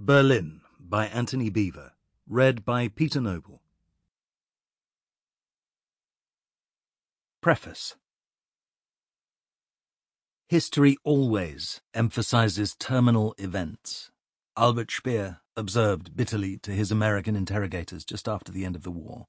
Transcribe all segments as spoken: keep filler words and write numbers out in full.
Berlin by Anthony Beevor. Read by Peter Noble. Preface. History always emphasizes terminal events, Albert Speer observed bitterly to his American interrogators just after the end of the war.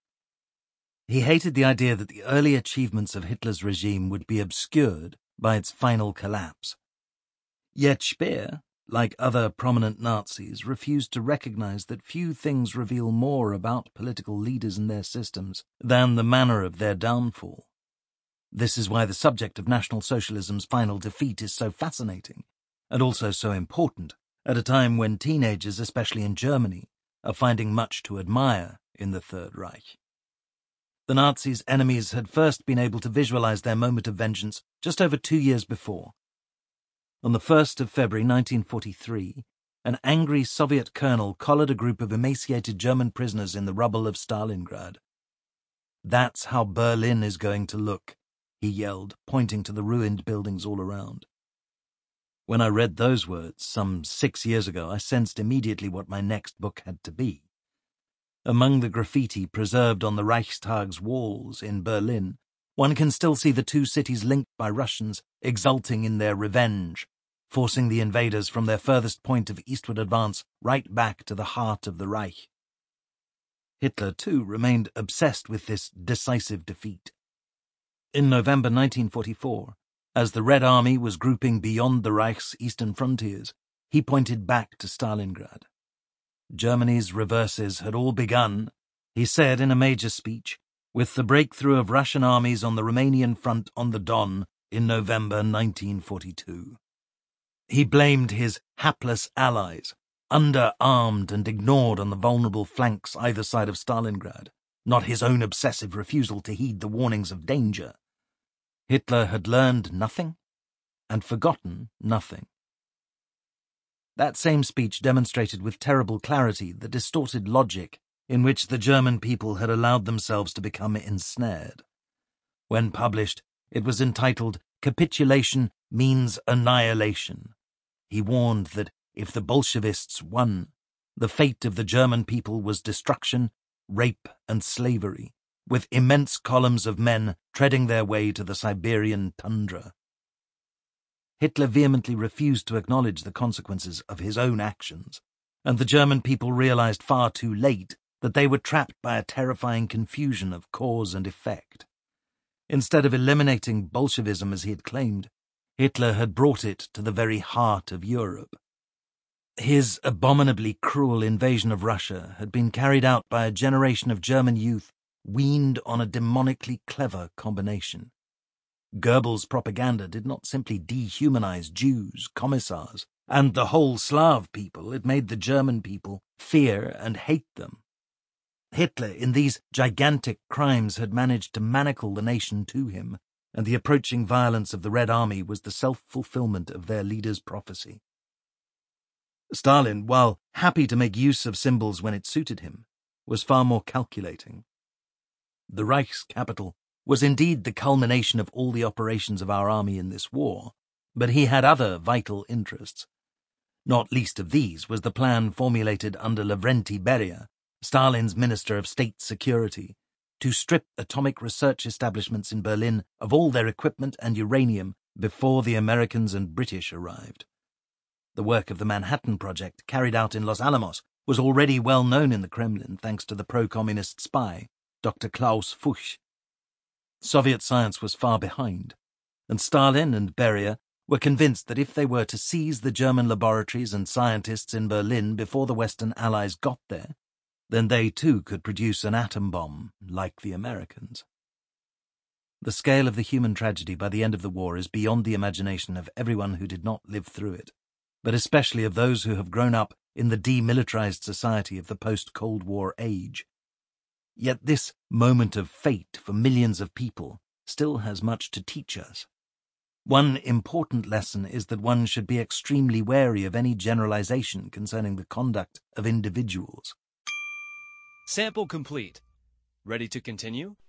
He hated the idea that the early achievements of Hitler's regime would be obscured by its final collapse. Yet Speer, like other prominent Nazis, refused to recognize that few things reveal more about political leaders and their systems than the manner of their downfall. This is why the subject of National Socialism's final defeat is so fascinating, and also so important, at a time when teenagers, especially in Germany, are finding much to admire in the Third Reich. The Nazis' enemies had first been able to visualize their moment of vengeance just over two years before. On the first of February nineteen forty-three, an angry Soviet colonel collared a group of emaciated German prisoners in the rubble of Stalingrad. "That's how Berlin is going to look," he yelled, pointing to the ruined buildings all around. When I read those words some six years ago, I sensed immediately what my next book had to be. Among the graffiti preserved on the Reichstag's walls in Berlin, one can still see the two cities linked by Russians exulting in their revenge, forcing the invaders from their furthest point of eastward advance right back to the heart of the Reich. Hitler, too, remained obsessed with this decisive defeat. In November nineteen forty-four, as the Red Army was grouping beyond the Reich's eastern frontiers, he pointed back to Stalingrad. Germany's reverses had all begun, he said in a major speech, with the breakthrough of Russian armies on the Romanian front on the Don in November nineteen forty-two. He blamed his hapless allies, underarmed and ignored on the vulnerable flanks either side of Stalingrad, not his own obsessive refusal to heed the warnings of danger. Hitler had learned nothing and forgotten nothing. That same speech demonstrated with terrible clarity the distorted logic in which the German people had allowed themselves to become ensnared. When published, it was entitled "Capitulation Means Annihilation." He warned that if the Bolshevists won, the fate of the German people was destruction, rape, and slavery, with immense columns of men treading their way to the Siberian tundra. Hitler vehemently refused to acknowledge the consequences of his own actions, and the German people realized far too late that they were trapped by a terrifying confusion of cause and effect. Instead of eliminating Bolshevism as he had claimed, Hitler had brought it to the very heart of Europe. His abominably cruel invasion of Russia had been carried out by a generation of German youth weaned on a demonically clever combination. Goebbels' propaganda did not simply dehumanize Jews, commissars, and the whole Slav people. It made the German people fear and hate them. Hitler, in these gigantic crimes, had managed to manacle the nation to him, and the approaching violence of the Red Army was the self-fulfillment of their leader's prophecy. Stalin, while happy to make use of symbols when it suited him, was far more calculating. The Reich's capital was indeed the culmination of all the operations of our army in this war, but he had other vital interests. Not least of these was the plan formulated under Lavrenti Beria, Stalin's Minister of State Security, to strip atomic research establishments in Berlin of all their equipment and uranium before the Americans and British arrived. The work of the Manhattan Project, carried out in Los Alamos, was already well known in the Kremlin thanks to the pro-communist spy, Doctor Klaus Fuchs. Soviet science was far behind, and Stalin and Beria were convinced that if they were to seize the German laboratories and scientists in Berlin before the Western Allies got there, then they too could produce an atom bomb like the Americans. The scale of the human tragedy by the end of the war is beyond the imagination of everyone who did not live through it, but especially of those who have grown up in the demilitarized society of the post-Cold War age. Yet this moment of fate for millions of people still has much to teach us. One important lesson is that one should be extremely wary of any generalization concerning the conduct of individuals. Sample complete. Ready to continue?